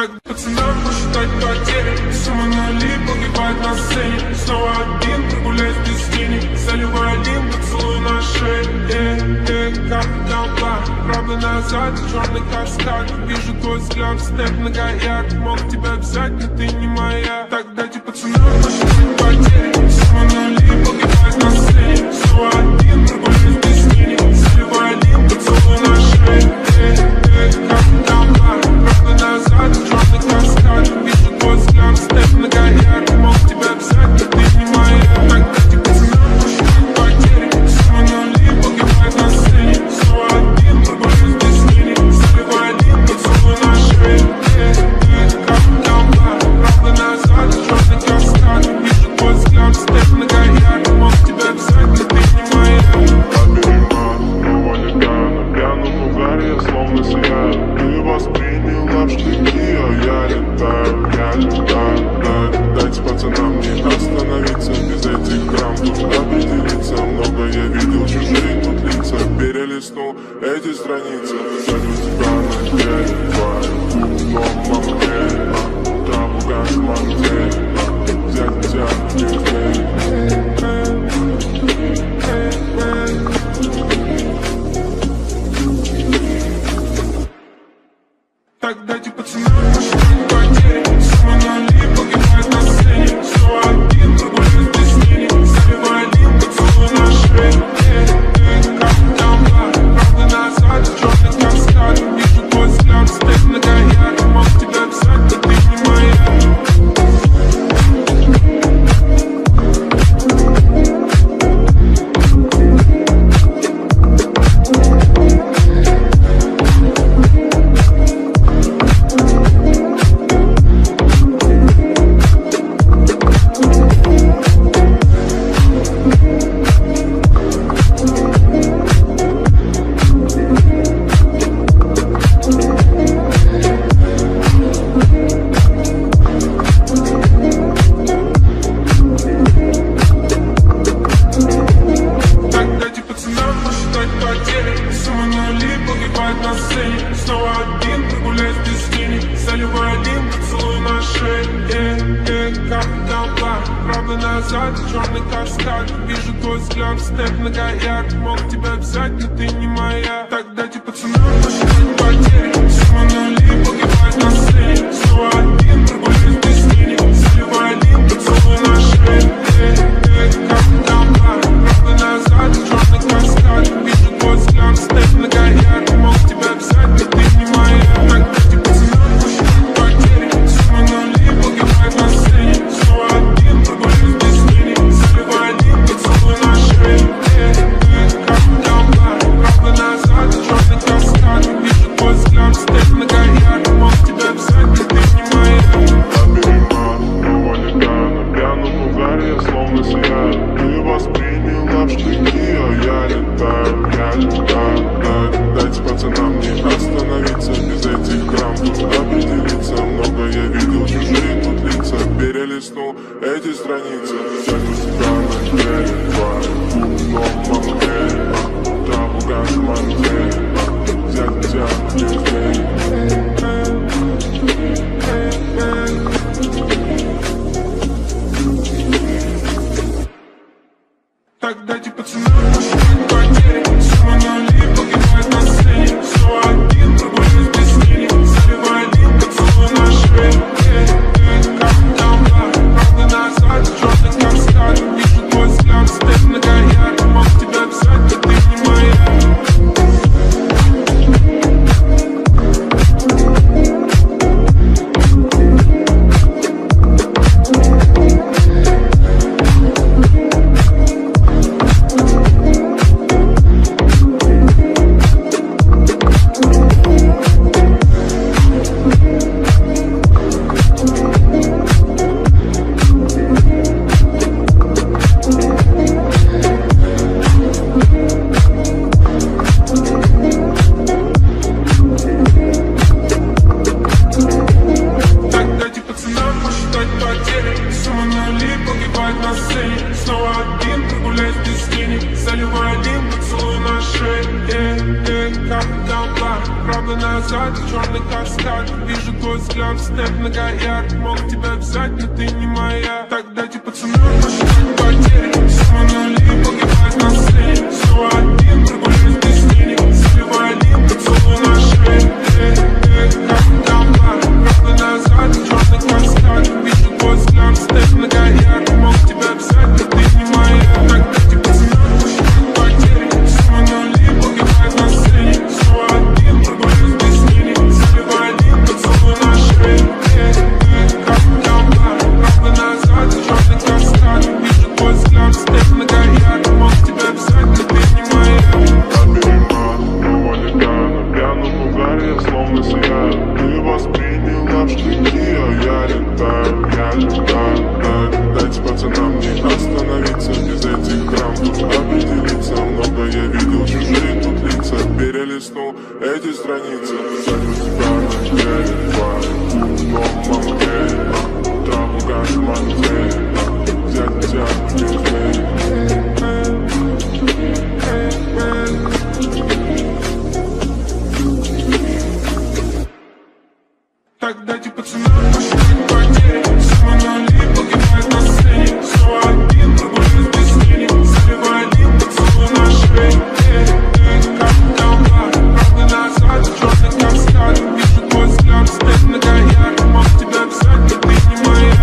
Так пацанам посчитать потери, сумма нули погибает на сцене. Снова один, прогуляюсь без тени, заливаю один поцелуй на шее. Как толпа, правда назад, черный каскад. Вижу твой взгляд, степ многояд. Мог тебя взять, но ты не моя. Так дайте пацанам посчитать потери, сумма нули погибает на сцене. Снова один, прогуляюсь без тени, заливаю один поцелуй на шее. Как толпа, правда назад, черный каскад. Вижу твой взгляд, степ многояд. Мог тебя взять, но ты не моя. Так дайте пацанам посчитать потери, сумма нули погибает на сцене. Снова один, прогуляюсь без тени, заливаю один поцелуй на шее. Как толпа, правда назад, черный каскад. Вижу твой взгляд, степ многояд. Мог тебя взять, но ты не моя. Я словно сияю, ты восприняла в штыки, а я летаю, дайте пацанам не остановиться без этих грамм, тут определиться, много я видел чужие тут лица, перелистнул эти страницы, сзади тебя на деле, твою дома мне, траву газ манте, взять тебя везде. Так дайте пацанам посчитать потери, сумма нули погибает на сцене. Снова один, прогуляюсь без тени, заливаю один поцелуй на шее. Как толпа, правда назад, черный каскад. Вижу твой взгляд, степ многояд. Мог тебя взять, но ты не моя. Снова один, прогуляюсь без тени, заливаю один поцелуй на шее. Как толпа, правда назад, черный каскад. Вижу твой взгляд, степ многояд. Мог тебя взять, но ты не моя. Так дайте пацанам посчитать потери, сумма нули погибает на сцене. Снова один, прогуляюсь без тени, заливаю один поцелуй на шее. Как толпа, правда назад, черный каскад. Вижу твой взгляд, степ многояд. Мог тебя взять, но ты не моя. Так дайте пацанам посчитать потери, сумма нули погибает на сцене. Снова один, прогуляюсь без тени, заливаю один поцелуй на шее. Как толпа, правда назад, черный каскад. взгляд степ многоярд. Мог тебя взять, но ты не моя. Так дайте пацанам посчитать потери. Сумма нули погибает на сцене. Снова один, прогуляюсь без денег. Заливай лим, поцелуй на шее. Как дамба, правда назад, черный каскад. Вижу твой взгляд степ многоярд. Мог тебя взять, но ты не моя. Так дайте пацанам посчитать потери. Сумма нули погибает на сцене. Снова один, прогуляюсь без денег. Заливай лим, поцелуй на шее. Как дамба, правда назад, черный каскад. Вижу твой взгляд степ многоярд. Мог тебя взять, но ты не моя. Его летаю на пьяном угаре, я словно сияю. Ты восприняла в штыки, а я летаю. Дайте пацанам не остановиться без этих драм. Тут определиться, много я видел, чужие тут лица. Перелистнул эти страницы. Сзади тебя на деле, дома мне, траву гашем манзель. Взять тебя без Так дайте пацанам посчитать потери. Сумма нули погибает на сцене. Снова один, прогуляюсь без денег. Заливай лим, поцелуй на шее. Как дамба, правда назад, черный каскад. Вижу твой взгляд, степ многоярд. Мог тебя взять, но ты не моя.